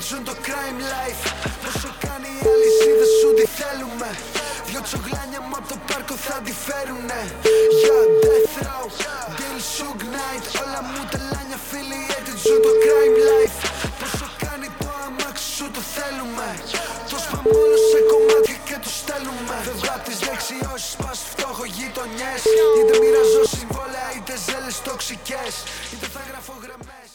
ζουν το crime life. Πόσο κάνει οι αλυσίδες σου τι θέλουμε. Δυο τσογλάνια μου απ' το πάρκο θα τη φέρουνε. Για death row, deal shook night. Όλα μου τελάνια affiliated ζουν το crime life. Πόσο κάνει το αμάξι σου το θέλουμε. Το σπάμε όλο σε κομμάτια και το στέλνουμε. Φεύγω απ' τις δεξιώσεις, πας φτωχογειτονιές. Είτε μοιραζώ συμβόλαια είτε ζέλες τοξικές. Είτε θα γράφω γραμμές.